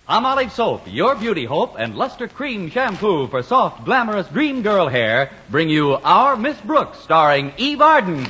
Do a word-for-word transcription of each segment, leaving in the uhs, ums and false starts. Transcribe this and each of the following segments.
Palmolive Soap, your beauty hope, and Luster Cream Shampoo for soft, glamorous dream girl hair bring you Our Miss Brooks, starring Eve Arden.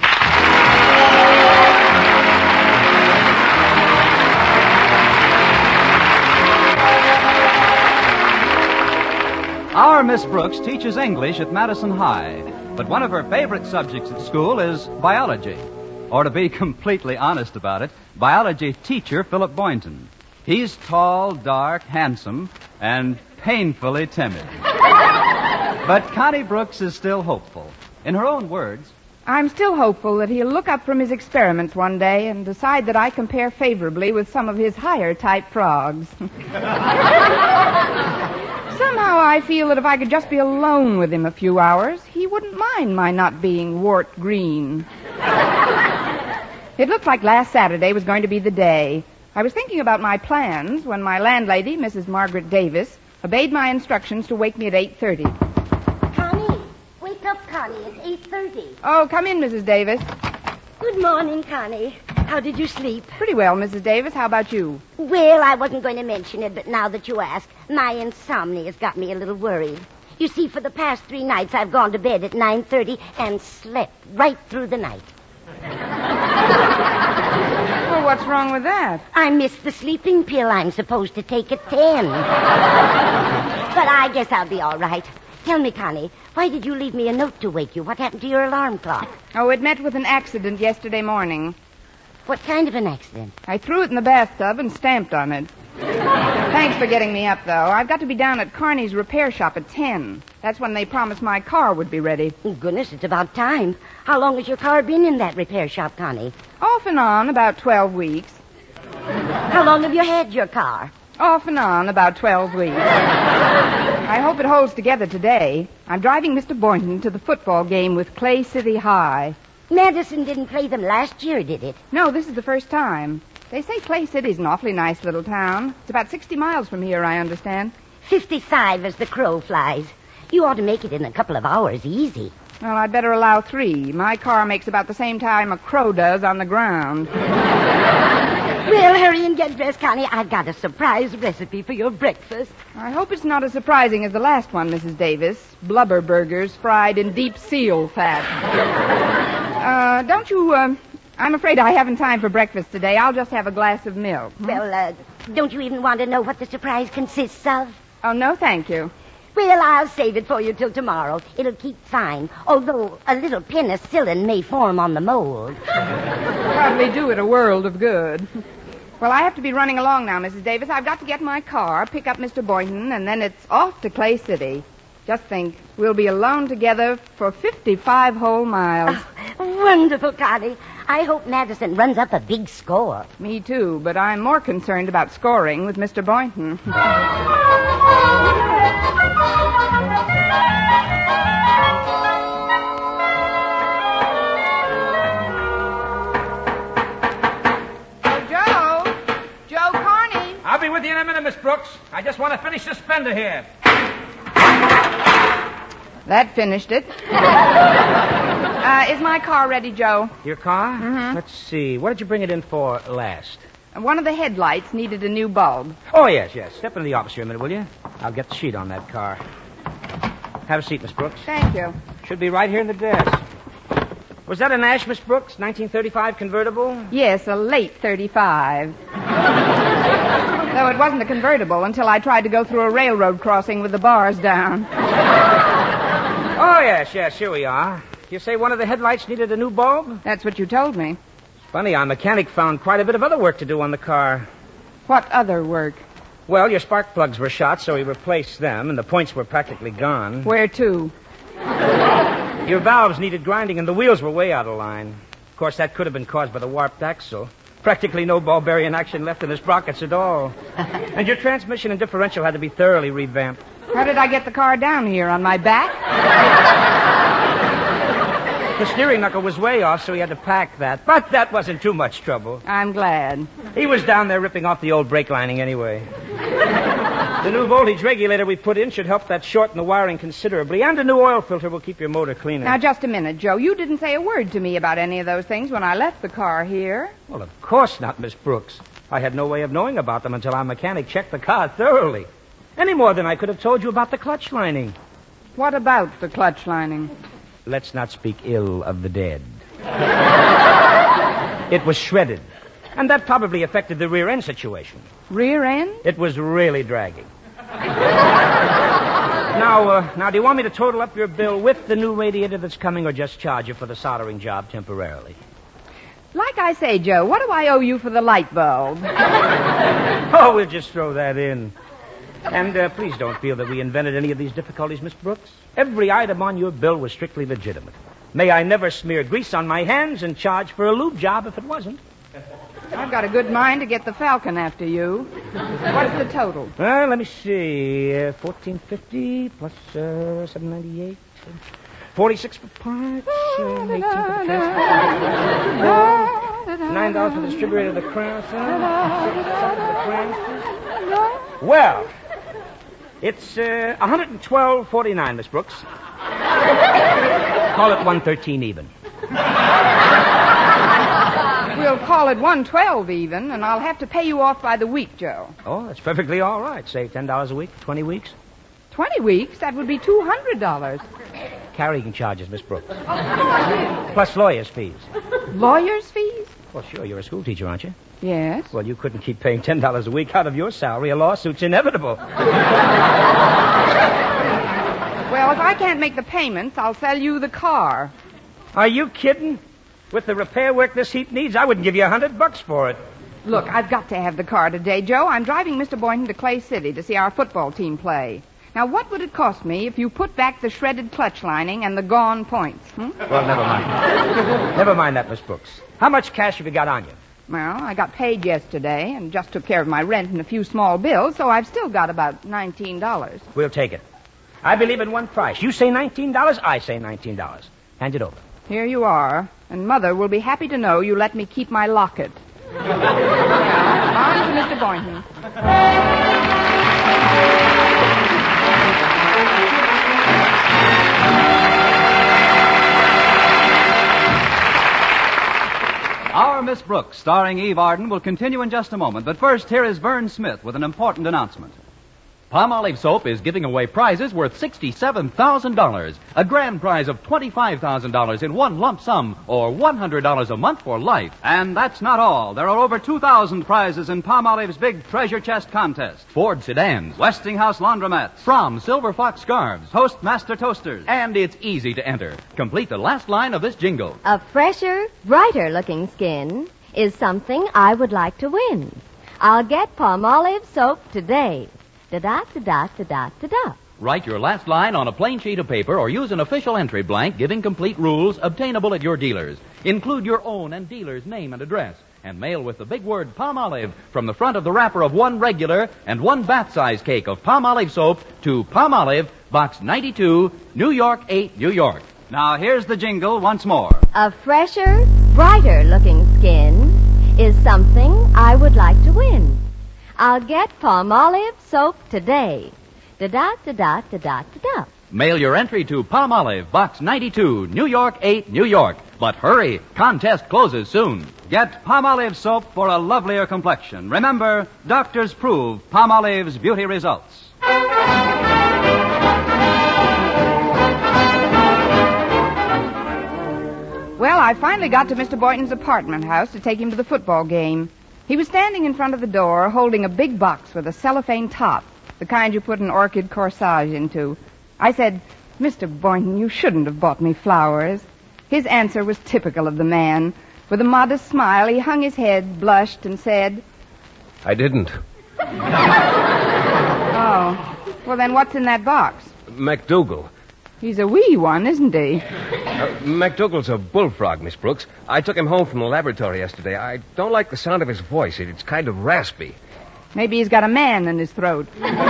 Our Miss Brooks teaches English at Madison High, but one of her favorite subjects at school is biology. Or to be completely honest about it, biology teacher Philip Boynton. He's tall, dark, handsome, and painfully timid. But Connie Brooks is still hopeful. In her own words, I'm still hopeful that he'll look up from his experiments one day and decide that I compare favorably with some of his higher-type frogs. Somehow I feel that if I could just be alone with him a few hours, he wouldn't mind my not being wart green. It looked like last Saturday was going to be the day. I was thinking about my plans when my landlady, Missus Margaret Davis, obeyed my instructions to wake me at eight thirty. Connie, wake up, Connie. It's eight thirty. Oh, come in, Missus Davis. Good morning, Connie. How did you sleep? Pretty well, Missus Davis. How about you? Well, I wasn't going to mention it, but now that you ask, my insomnia has got me a little worried. You see, for the past three nights, I've gone to bed at nine thirty and slept right through the night. Well, what's wrong with that? I missed the sleeping pill I'm supposed to take at ten. But I guess I'll be all right. Tell me, Connie, why did you leave me a note to wake you? What happened to your alarm clock? Oh, it met with an accident yesterday morning. What kind of an accident? I threw it in the bathtub and stamped on it. Thanks for getting me up, though. I've got to be down at Carney's repair shop at ten. That's when they promised my car would be ready. Oh, goodness, it's about time. How long has your car been in that repair shop, Connie? Off and on, about twelve weeks. How long have you had your car? Off and on, about twelve weeks. I hope it holds together today. I'm driving Mister Boynton to the football game with Clay City High. Madison didn't play them last year, did it? No, this is the first time. They say Clay City's an awfully nice little town. It's about sixty miles from here, I understand. Fifty-five as the crow flies. You ought to make it in a couple of hours, easy. Well, I'd better allow three. My car makes about the same time a crow does on the ground. Well, hurry and get dressed, Connie. I've got a surprise recipe for your breakfast. I hope it's not as surprising as the last one, Missus Davis. Blubber burgers fried in deep seal fat. Uh, don't you, uh, I'm afraid I haven't time for breakfast today. I'll just have a glass of milk. Hmm? Well, uh, don't you even want to know what the surprise consists of? Oh, no, thank you. Well, I'll save it for you till tomorrow. It'll keep fine, although a little penicillin may form on the mold. Probably do it a world of good. Well, I have to be running along now, Missus Davis. I've got to get my car, pick up Mister Boynton, and then it's off to Clay City. Just think, we'll be alone together for fifty-five whole miles. Oh, wonderful, Connie. I hope Madison runs up a big score. Me too, but I'm more concerned about scoring with Mister Boynton. I'll be with you in a minute, Miss Brooks. I just want to finish this fender here. That finished it. uh, is my car ready, Joe? Your car? Mm-hmm. Let's see. What did you bring it in for last? One of the headlights needed a new bulb. Oh, yes, yes. Step into the office here a minute, will you? I'll get the sheet on that car. Have a seat, Miss Brooks. Thank you. Should be right here in the desk. Was that a Nash, Miss Brooks? nineteen thirty-five convertible? Yes, a late thirty-five. Though it wasn't a convertible until I tried to go through a railroad crossing with the bars down. Oh, yes, yes, here we are. You say one of the headlights needed a new bulb? That's what you told me. Funny, our mechanic found quite a bit of other work to do on the car. What other work? Well, your spark plugs were shot, so he replaced them, and the points were practically gone. Where to? Your valves needed grinding, and the wheels were way out of line. Of course, that could have been caused by the warped axle. Practically no ball bearing action left in the sprockets at all. And your transmission and differential had to be thoroughly revamped. How did I get the car down here? On my back? The steering knuckle was way off, so he had to pack that. But that wasn't too much trouble. I'm glad. He was down there ripping off the old brake lining anyway. The new voltage regulator we put in should help that shorten the wiring considerably, and a new oil filter will keep your motor cleaner. Now, just a minute, Joe. You didn't say a word to me about any of those things when I left the car here. Well, of course not, Miss Brooks. I had no way of knowing about them until our mechanic checked the car thoroughly. Any more than I could have told you about the clutch lining. What about the clutch lining? Let's not speak ill of the dead. It was shredded. And that probably affected the rear end situation. Rear end? It was really dragging. now, uh, now, do you want me to total up your bill with the new radiator that's coming or just charge you for the soldering job temporarily? Like I say, Joe, what do I owe you for the light bulb? Oh, we'll just throw that in. And uh, please don't feel that we invented any of these difficulties, Miss Brooks. Every item on your bill was strictly legitimate. May I never smear grease on my hands and charge for a lube job if it wasn't. I've got a good mind to get the Falcon after you. What's the total? Well, let me see. Uh, fourteen fifty plus uh, seven ninety-eight. Forty-six for parts. Uh, eighteen for the transport. Nine dollars for the distributor of the crown. Well, it's uh, one hundred twelve forty-nine, Miss Brooks. Call it one thirteen even. We'll call it one twelve even, and I'll have to pay you off by the week, Joe. Oh, that's perfectly all right. Say ten dollars a week, twenty weeks. Twenty weeks? That would be two hundred dollars. Carrying charges, Miss Brooks. Plus lawyer's fees. Lawyer's fees? Well, sure, you're a school teacher, aren't you? Yes. Well, you couldn't keep paying ten dollars a week out of your salary. A lawsuit's inevitable. Well, if I can't make the payments, I'll sell you the car. Are you kidding? With the repair work this heap needs, I wouldn't give you a hundred bucks for it. Look, I've got to have the car today, Joe. I'm driving Mister Boynton to Clay City to see our football team play. Now, what would it cost me if you put back the shredded clutch lining and the gone points? Hmm? Well, never mind. Never mind that, Miss Brooks. How much cash have you got on you? Well, I got paid yesterday and just took care of my rent and a few small bills, so I've still got about nineteen dollars. We'll take it. I believe in one price. You say nineteen dollars, I say nineteen dollars. Hand it over. Here you are, and Mother will be happy to know you let me keep my locket. On to Mister Boynton. Our Miss Brooks, starring Eve Arden, will continue in just a moment. But first, here is Vern Smith with an important announcement. Palmolive Soap is giving away prizes worth sixty-seven thousand dollars. A grand prize of twenty-five thousand dollars in one lump sum, or one hundred dollars a month for life. And that's not all. There are over two thousand prizes in Palmolive's big treasure chest contest. Ford sedans, Westinghouse laundromats, From Silver Fox scarves, Toastmaster toasters. and it's easy to enter. Complete the last line of this jingle. A fresher, brighter-looking skin is something I would like to win. I'll get Palmolive Soap today. Da-da, da-da, da-da, da-da. Write your last line on a plain sheet of paper or use an official entry blank giving complete rules obtainable at your dealers. Include your own and dealer's name and address. And mail with the big word Palmolive from the front of the wrapper of one regular and one bath-size cake of Palmolive Soap to Palmolive, Box ninety-two, New York eight, New York. Now, here's the jingle once more. A fresher, brighter-looking skin is something I would like to win. I'll get Palmolive Soap today. Da-da, da-da, da-da, da-da. Mail your entry to Palmolive, Box ninety-two, New York eight, New York. But hurry, contest closes soon. Get Palmolive soap for a lovelier complexion. Remember, doctors prove Palmolive's beauty results. Well, I finally got to Mister Boynton's apartment house to take him to the football game. He was standing in front of the door holding a big box with a cellophane top, the kind you put an orchid corsage into. I said, Mister Boynton, you shouldn't have bought me flowers. His answer was typical of the man. With a modest smile, he hung his head, blushed, and said, I didn't. Oh, well then what's in that box? MacDougal. He's a wee one, isn't he? Uh, MacDougal's a bullfrog, Miss Brooks. I took him home from the laboratory yesterday. I don't like the sound of his voice. It's kind of raspy. Maybe he's got a man in his throat.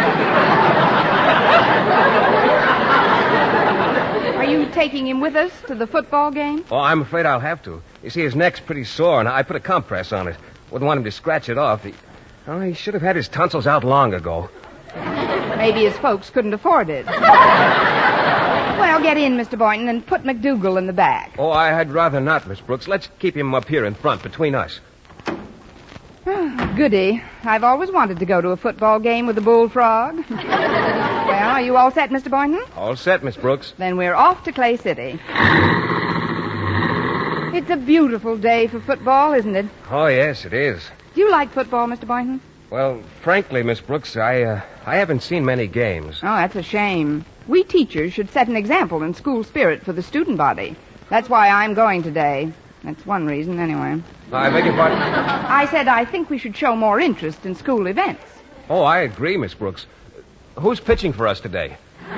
Are you taking him with us to the football game? Oh, I'm afraid I'll have to. You see, his neck's pretty sore, and I put a compress on it. Wouldn't want him to scratch it off. He, oh, he should have had his tonsils out long ago. Maybe his folks couldn't afford it. Well, get in, Mister Boynton, and put MacDougal in the back. Oh, I'd rather not, Miss Brooks. Let's keep him up here in front, between us. Goody. I've always wanted to go to a football game with a bullfrog. Well, are you all set, Mister Boynton? All set, Miss Brooks. Then we're off to Clay City. It's a beautiful day for football, isn't it? Oh, yes, it is. Do you like football, Mister Boynton? Well, frankly, Miss Brooks, I, uh, I haven't seen many games. Oh, that's a shame. We teachers should set an example in school spirit for the student body. That's why I'm going today. That's one reason, anyway. I beg your pardon? I said I think we should show more interest in school events. Oh, I agree, Miss Brooks. Who's pitching for us today?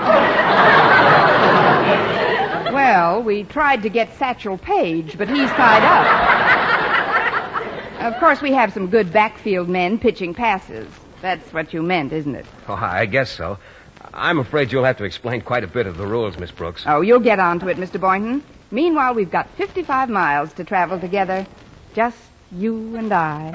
Well, we tried to get Satchel Paige, but he's tied up. Of course, we have some good backfield men pitching passes. That's what you meant, isn't it? Oh, I guess so. I'm afraid you'll have to explain quite a bit of the rules, Miss Brooks. Oh, you'll get on to it, Mister Boynton. Meanwhile, we've got fifty-five miles to travel together. Just you and I.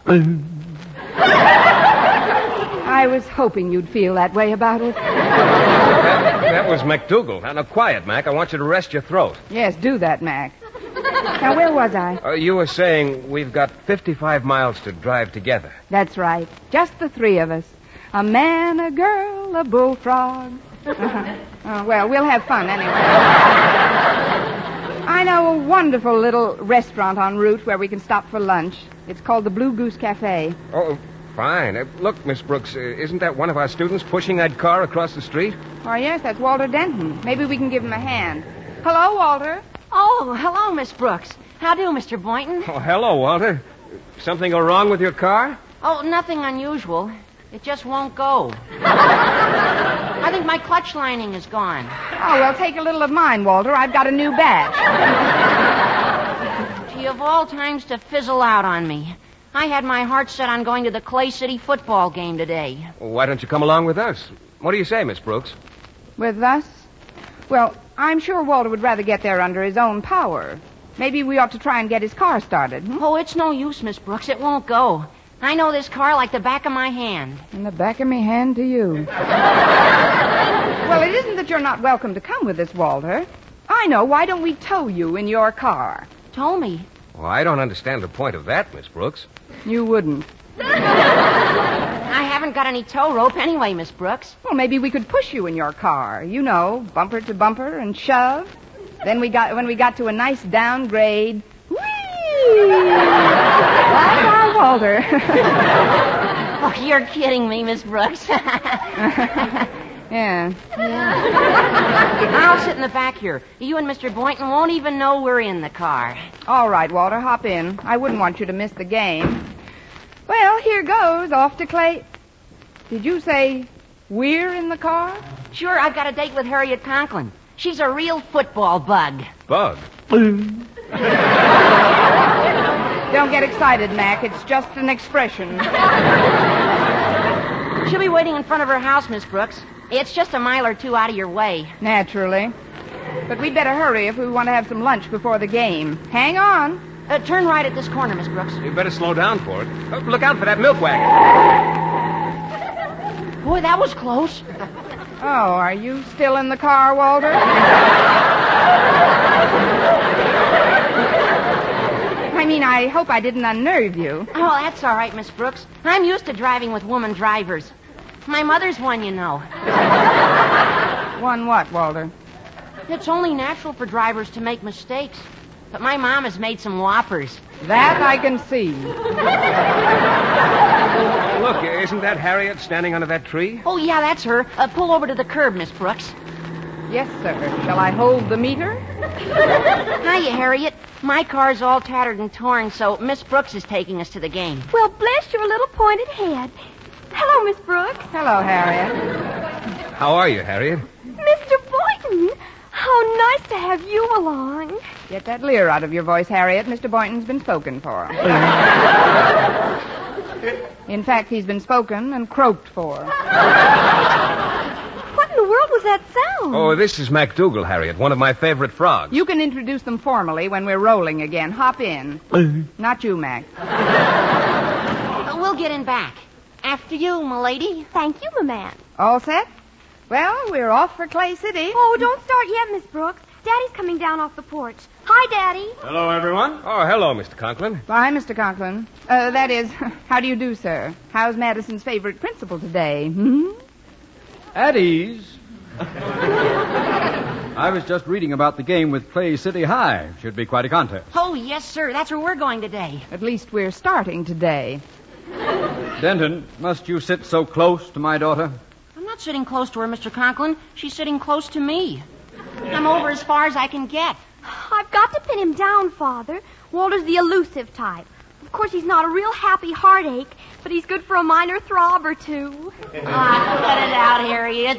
I was hoping you'd feel that way about it. That, that was MacDougal. Now, now, quiet, Mac. I want you to rest your throat. Yes, do that, Mac. Now, where was I? Uh, you were saying we've got fifty-five miles to drive together. That's right. Just the three of us. A man, a girl, a bullfrog. Uh-huh. Oh, well, we'll have fun anyway. I know a wonderful little restaurant en route where we can stop for lunch. It's called the Blue Goose Cafe. Oh, fine. Uh, look, Miss Brooks, uh, isn't that one of our students pushing that car across the street? Oh, yes, that's Walter Denton. Maybe we can give him a hand. Hello, Walter. Oh, hello, Miss Brooks. How do, Mister Boynton? Oh, hello, Walter. Something go wrong with your car? Oh, nothing unusual. It just won't go. I think my clutch lining is gone. Oh, well, take a little of mine, Walter. I've got a new batch. Gee, of all times to fizzle out on me. I had my heart set on going to the Clay City football game today. Well, why don't you come along with us? What do you say, Miss Brooks? With us? Well, I'm sure Walter would rather get there under his own power. Maybe we ought to try and get his car started. Hmm? Oh, it's no use, Miss Brooks. It won't go. I know this car like the back of my hand. And the back of me hand to you. Well, it isn't that you're not welcome to come with us, Walter. I know. Why don't we tow you in your car? Tow me? Well, I don't understand the point of that, Miss Brooks. You wouldn't. I haven't got any tow rope anyway, Miss Brooks. Well, maybe we could push you in your car. You know, bumper to bumper and shove. Then we got when we got to a nice downgrade. Whee! Like our Walter. Oh, you're kidding me, Miss Brooks. yeah. Yeah. I'll sit in the back here. You and Mister Boynton won't even know we're in the car. All right, Walter, hop in. I wouldn't want you to miss the game. Well, here goes, off to Clay. Did you say we're in the car? Sure, I've got a date with Harriet Conklin. She's a real football bug. Bug? Don't get excited, Mac. It's just an expression. She'll be waiting in front of her house, Miss Brooks. It's just a mile or two out of your way. Naturally. But we'd better hurry if we want to have some lunch before the game. Hang on. Uh, turn right at this corner, Miss Brooks. You better slow down for it. Oh, look out for that milk wagon. Boy, that was close. Oh, are you still in the car, Walter? I mean, I hope I didn't unnerve you. Oh, that's all right, Miss Brooks. I'm used to driving with woman drivers. My mother's one, you know. One what, Walter? It's only natural for drivers to make mistakes. But my mom has made some whoppers. That I can see. Look, isn't that Harriet standing under that tree? Oh, yeah, that's her. Uh, pull over to the curb, Miss Brooks. Yes, sir. Shall I hold the meter? Hiya, Harriet. My car's all tattered and torn, so Miss Brooks is taking us to the game. Well, bless your little pointed head. Hello, Miss Brooks. Hello, Harriet. How are you, Harriet? Mister Boynton, how nice to have you along. Get that leer out of your voice, Harriet. Mister Boynton's been spoken for. In fact, he's been spoken and croaked for. What in the world was that sound? Oh, this is MacDougal, Harriet, one of my favorite frogs. You can introduce them formally when we're rolling again. Hop in. Not you, Mac. Uh, we'll get in back. After you, m'lady. Thank you, my man. All set? Well, we're off for Clay City. Oh, don't start yet, Miss Brooks. Daddy's coming down off the porch. Hi, Daddy. Hello, everyone. Oh, hello, Mister Conklin. Bye, Mister Conklin. Uh, that is, how do you do, sir? How's Madison's favorite principal today? Hmm? At ease. I was just reading about the game with Clay City High. Should be quite a contest. Oh, yes, sir. That's where we're going today. At least we're starting today. Denton, must you sit so close to my daughter? I'm not sitting close to her, Mister Conklin. She's sitting close to me. I'm over as far as I can get. I've got to pin him down, Father. Walter's the elusive type. Of course, he's not a real happy heartache, but he's good for a minor throb or two. Ah, cut it out, Harriet.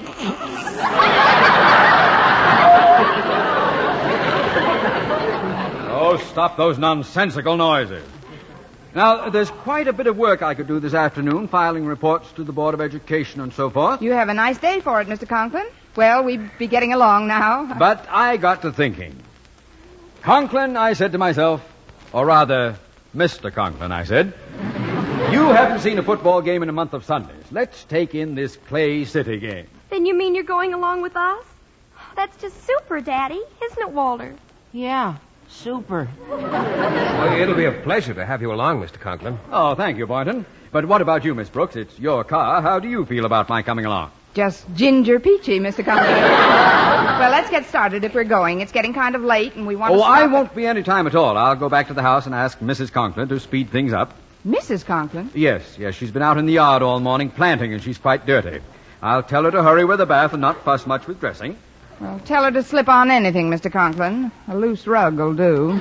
Oh, stop those nonsensical noises. Now, there's quite a bit of work I could do this afternoon, filing reports to the Board of Education and so forth. You have a nice day for it, Mister Conklin. Well, we'd be getting along now. But I got to thinking. Conklin, I said to myself, or rather, Mister Conklin, I said, you haven't seen a football game in a month of Sundays. Let's take in this Clay City game. Then you mean you're going along with us? That's just super, Daddy, isn't it, Walter? Yeah, super. Well, it'll be a pleasure to have you along, Mister Conklin. Oh, thank you, Boynton. But what about you, Miss Brooks? It's your car. How do you feel about my coming along? Just ginger peachy, Mister Conklin. Well, let's get started if we're going. It's getting kind of late, and we want oh, to stop I at- won't be any time at all. I'll go back to the house and ask Missus Conklin to speed things up. Missus Conklin? Yes, yes. She's been out in the yard all morning planting, and she's quite dirty. I'll tell her to hurry with the bath and not fuss much with dressing. Well, tell her to slip on anything, Mister Conklin. A loose rug will do.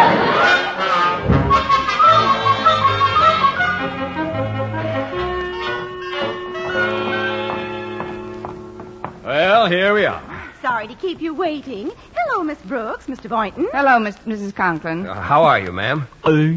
Well, here we are. Sorry to keep you waiting. Hello, Miss Brooks, Mister Boynton. Hello, Miss, Missus Conklin. Uh, how are you, ma'am?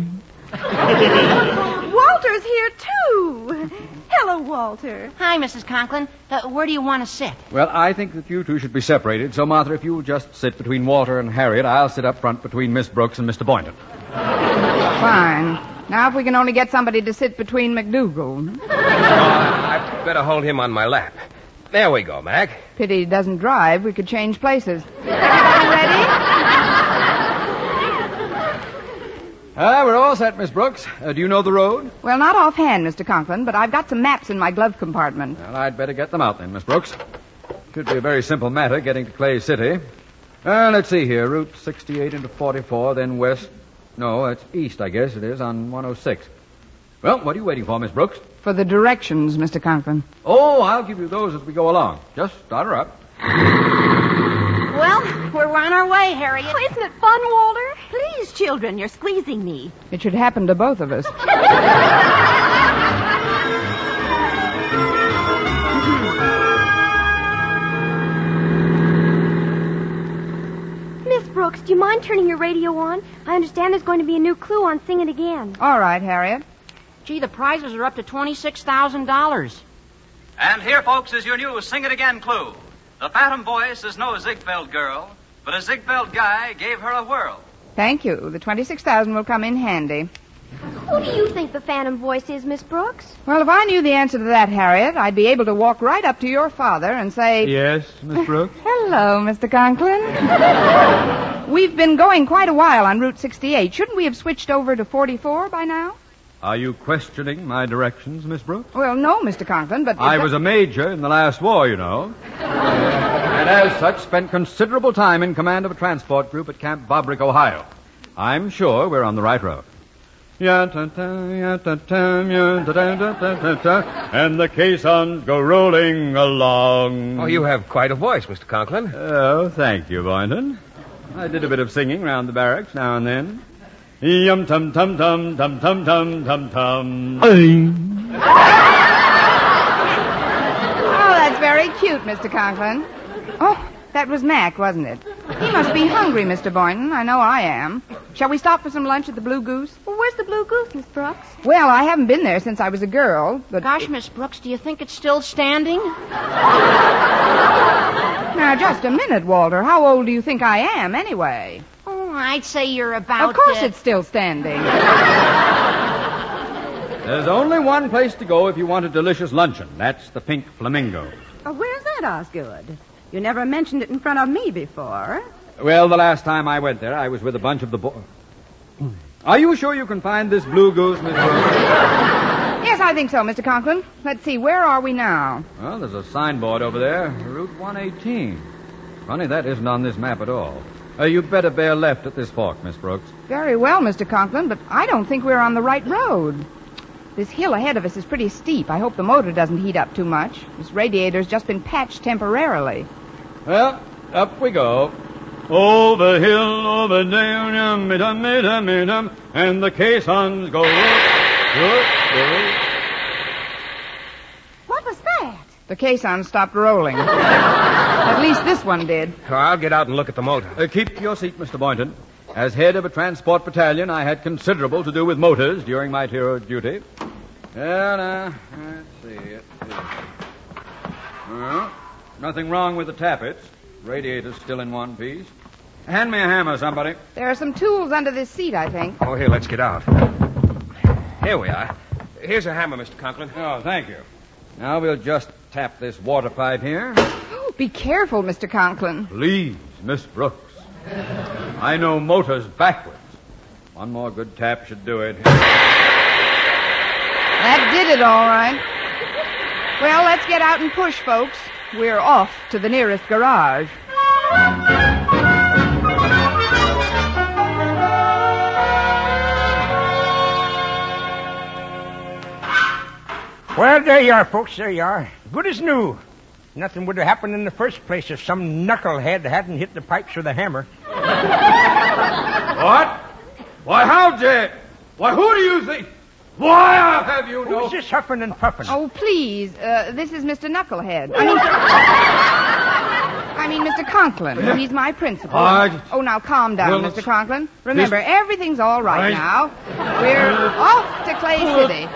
Walter's here, too. Hello, Walter. Hi, Missus Conklin. Uh, where do you want to sit? Well, I think that you two should be separated. So, Martha, if you'll just sit between Walter and Harriet, I'll sit up front between Miss Brooks and Mister Boynton. Fine. Now, if we can only get somebody to sit between McDougal. Uh, I'd better hold him on my lap. There we go, Mac. Pity he doesn't drive. We could change places. Everybody ready? Ah, we're all set, Miss Brooks. Uh, do you know the road? Well, not offhand, Mister Conklin, but I've got some maps in my glove compartment. Well, I'd better get them out then, Miss Brooks. Should be a very simple matter getting to Clay City. Uh, let's see here. Route sixty-eight into forty-four, then west. No, it's east, I guess it is, on one oh six. Well, what are you waiting for, Miss Brooks? For the directions, Mister Conklin. Oh, I'll give you those as we go along. Just start her up. Well, we're on our way, Harriet. Oh, isn't it fun, Walter? Please, children, you're squeezing me. It should happen to both of us. Miss Brooks, do you mind turning your radio on? I understand there's going to be a new clue on Sing It Again. All right, Harriet. Gee, the prizes are up to twenty-six thousand dollars. And here, folks, is your new Sing It Again clue. The Phantom voice is no Ziegfeld girl, but a Ziegfeld guy gave her a whirl. Thank you. The twenty-six thousand will come in handy. Who do you think the Phantom voice is, Miss Brooks? Well, if I knew the answer to that, Harriet, I'd be able to walk right up to your father and say... Yes, Miss Brooks? Hello, Mister Conklin. We've been going quite a while on Route sixty-eight. Shouldn't we have switched over to forty-four by now? Are you questioning my directions, Miss Brooks? Well, no, Mister Conklin, but... I was a major in the last war, you know. And as such, spent considerable time in command of a transport group at Camp Bobrick, Ohio. I'm sure we're on the right road. And the caissons go rolling along. Oh, you have quite a voice, Mister Conklin. Oh, thank you, Boynton. I did a bit of singing round the barracks now and then. Yum tum tum tum tum tum tum tum tum. Oh, that's very cute, Mister Conklin. Oh, that was Mac, wasn't it? He must be hungry, Mister Boynton. I know I am. Shall we stop for some lunch at the Blue Goose? Well, where's the Blue Goose, Miss Brooks? Well, I haven't been there since I was a girl, but... Gosh, Miss Brooks, do you think it's still standing? Now, just a minute, Walter. How old do you think I am, anyway? Oh, I'd say you're about... Of course uh... it's still standing. There's only one place to go if you want a delicious luncheon. That's the Pink Flamingo. Uh, where's that, Osgood? You never mentioned it in front of me before. Well, the last time I went there, I was with a bunch of the boys. Are you sure you can find this blue goose, Miss Brooks? Yes, I think so, Mister Conklin. Let's see, where are we now? Well, there's a signboard over there, Route one eighteen. Funny, that isn't on this map at all. Uh, you'd better bear left at this fork, Miss Brooks. Very well, Mister Conklin, but I don't think we're on the right road. This hill ahead of us is pretty steep. I hope the motor doesn't heat up too much. This radiator's just been patched temporarily. Well, up we go. Over hill, over down, um, dum, dum, dum, and the caissons go. What was that? The caisson stopped rolling. At least this one did. I'll get out and look at the motor. Uh, keep your seat, Mister Boynton. As head of a transport battalion, I had considerable to do with motors during my tour of duty. Well, now, let's see. Let's see. Well, nothing wrong with the tappets. Radiator's still in one piece. Hand me a hammer, somebody. There are some tools under this seat, I think. Oh, here, let's get out. Here we are. Here's a hammer, Mister Conklin. Oh, thank you. Now we'll just tap this water pipe here. Oh, be careful, Mister Conklin. Please, Miss Brooks. I know motors backwards. One more good tap should do it. That did it all right. Well, let's get out and push, folks. We're off to the nearest garage. Well, there you are, folks. There you are. Good as new. Nothing would have happened in the first place if some knucklehead hadn't hit the pipes with a hammer. What? Why, how dare... Why, who do you think... Why have you no... Who's this huffing and puffing? Oh, please. Uh, this is Mister Knucklehead. I mean... I mean, Mister Conklin. He's my principal. I... Oh, now calm down, Well, Mister Conklin. Remember, this... everything's all right I... now. We're off to Clay City.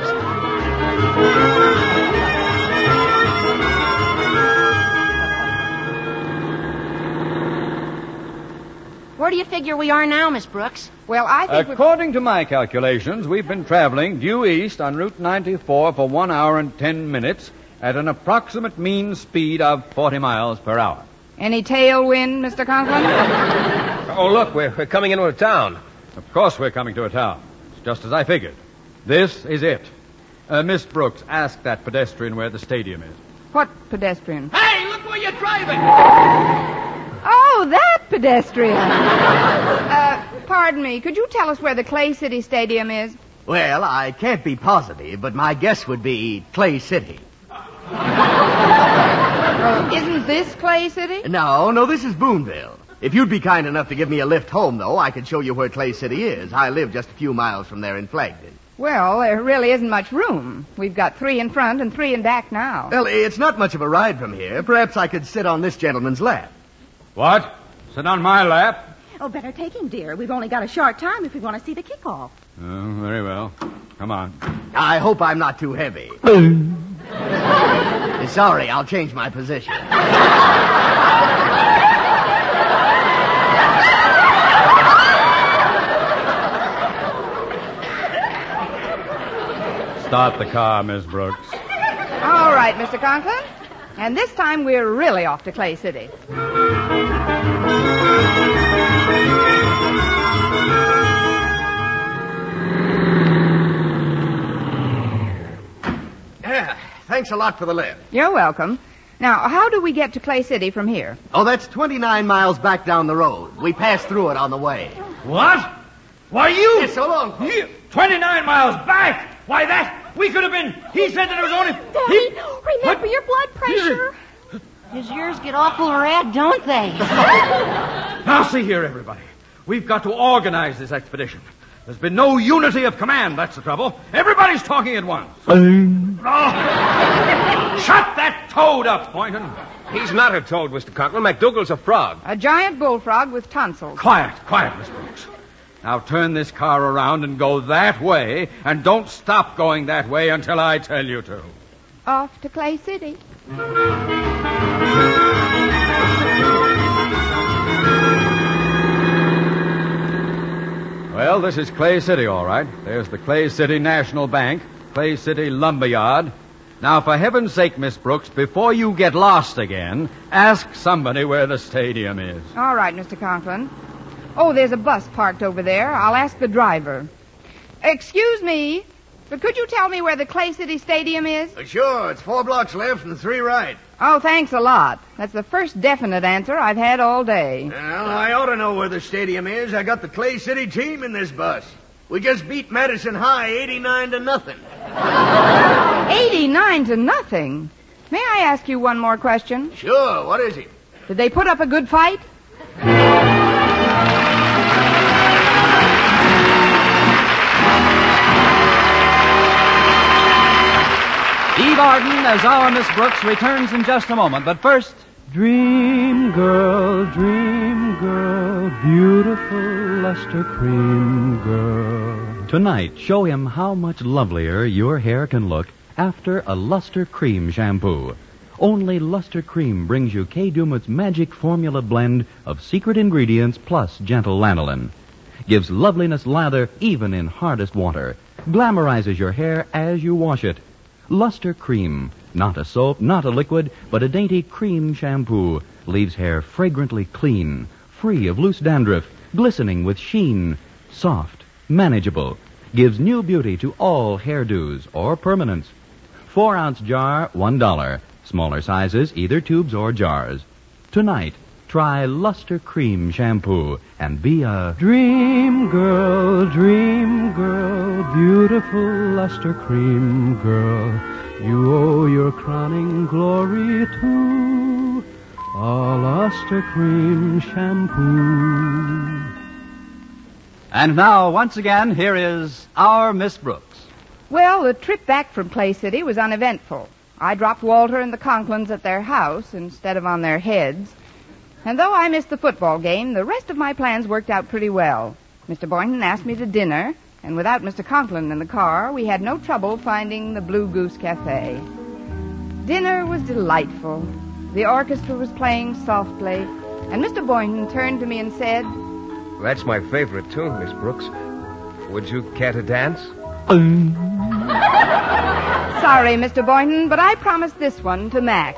Where do you figure we are now, Miss Brooks? Well, I think... According to my calculations, we've been traveling due east on Route ninety-four for one hour and ten minutes at an approximate mean speed of forty miles per hour. Any tailwind, Mister Conklin? Oh, look, we're, we're coming into a town. Of course we're coming to a town. It's just as I figured. This is it. Uh, Miss Brooks, ask that pedestrian where the stadium is. What pedestrian? Hey, look where you're driving! Oh, that pedestrian. uh, pardon me. Could you tell us where the Clay City Stadium is? Well, I can't be positive, but my guess would be Clay City. Uh, isn't this Clay City? No, no, this is Boonville. If you'd be kind enough to give me a lift home, though, I could show you where Clay City is. I live just a few miles from there in Flagton. Well, there really isn't much room. We've got three in front and three in back now. Well, it's not much of a ride from here. Perhaps I could sit on this gentleman's lap. What? Sit on my lap? Oh, better take him, dear. We've only got a short time if we want to see the kickoff. Oh, very well. Come on. I hope I'm not too heavy. Sorry, I'll change my position. Start the car, Miss Brooks. All right, Mister Conklin. And this time we're really off to Clay City. Yeah, thanks a lot for the lift. You're welcome. Now, how do we get to Clay City from here? Oh, that's twenty-nine miles back down the road. We passed through it on the way. What? Why, you... Yes, so long. You, twenty-nine miles back? Why, that... We could have been... He said that it was only... Daddy, he, remember what? your blood pressure. His ears get awful red, don't they? Now, see here, everybody. We've got to organize this expedition. There's been no unity of command, that's the trouble. Everybody's talking at once. Oh. Shut that toad up, Boynton. He's not a toad, Mister Conklin. McDougal's a frog. A giant bullfrog with tonsils. Quiet, quiet, Miss Brooks. Now turn this car around and go that way, and don't stop going that way until I tell you to. Off to Clay City. Well, this is Clay City, all right. There's the Clay City National Bank, Clay City Lumberyard. Now, for heaven's sake, Miss Brooks, before you get lost again, ask somebody where the stadium is. All right, Mister Conklin. Oh, there's a bus parked over there. I'll ask the driver. Excuse me, but could you tell me where the Clay City Stadium is? Uh, sure, it's four blocks left and three right. Oh, thanks a lot. That's the first definite answer I've had all day. Well, I ought to know where the stadium is. I got the Clay City team in this bus. We just beat Madison High eighty-nine to nothing. eighty-nine to nothing? May I ask you one more question? Sure, what is it? Did they put up a good fight? Eve Arden as our Miss Brooks returns in just a moment. But first, Dream girl, dream girl, beautiful luster cream girl. Tonight, show him how much lovelier your hair can look after a Luster Cream shampoo. Only Luster Cream brings you Kay Daumit's magic formula blend of secret ingredients plus gentle lanolin. Gives loveliness lather even in hardest water. Glamorizes your hair as you wash it. Luster Cream, not a soap, not a liquid, but a dainty cream shampoo, leaves hair fragrantly clean, free of loose dandruff, glistening with sheen, soft, manageable, gives new beauty to all hairdos or permanents. Four ounce jar, one dollar. Smaller sizes, either tubes or jars. Tonight, try Luster Cream shampoo and be a Dream girl, dream girl, beautiful luster cream girl. You owe your crowning glory to a luster cream shampoo. And now, once again, here is our Miss Brooks. Well, the trip back from Clay City was uneventful. I dropped Walter and the Conklins at their house instead of on their heads. And though I missed the football game, the rest of my plans worked out pretty well. Mister Boynton asked me to dinner, and without Mister Conklin in the car, we had no trouble finding the Blue Goose Cafe. Dinner was delightful. The orchestra was playing softly, and Mister Boynton turned to me and said, That's my favorite tune, Miss Brooks. Would you care to dance? Sorry, Mister Boynton, but I promised this one to Mac.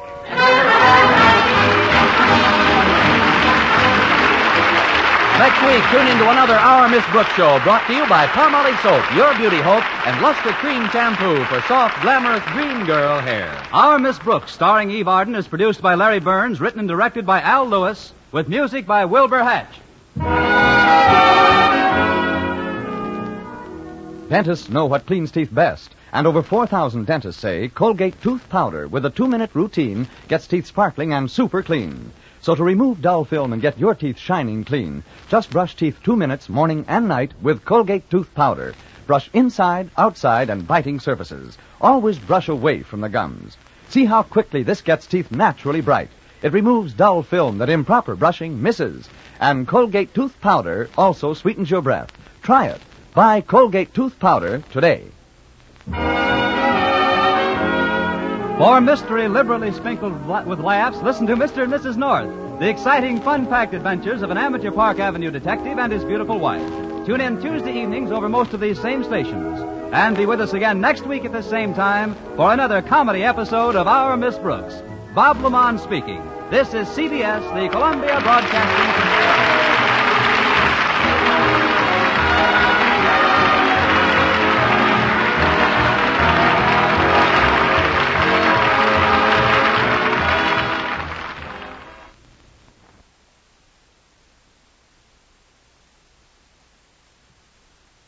Next week, tune into another Our Miss Brooks show brought to you by Palmolive Soap, Your Beauty Hope, and Luster Cream Shampoo for soft, glamorous dream girl hair. Our Miss Brooks, starring Eve Arden, is produced by Larry Burns, written and directed by Al Lewis, with music by Wilbur Hatch. Dentists know what cleans teeth best, and over four thousand dentists say Colgate Tooth Powder with a two-minute routine gets teeth sparkling and super clean. So to remove dull film and get your teeth shining clean, just brush teeth two minutes morning and night with Colgate Tooth Powder. Brush inside, outside, and biting surfaces. Always brush away from the gums. See how quickly this gets teeth naturally bright. It removes dull film that improper brushing misses. And Colgate Tooth Powder also sweetens your breath. Try it. Buy Colgate Tooth Powder today. For mystery liberally sprinkled with laughs, listen to Mister and Missus North, the exciting, fun-packed adventures of an Amateur Park Avenue detective and his beautiful wife. Tune in Tuesday evenings over most of these same stations. And be with us again next week at the same time for another comedy episode of Our Miss Brooks. Bob Lamont speaking. This is C B S, the Columbia Broadcasting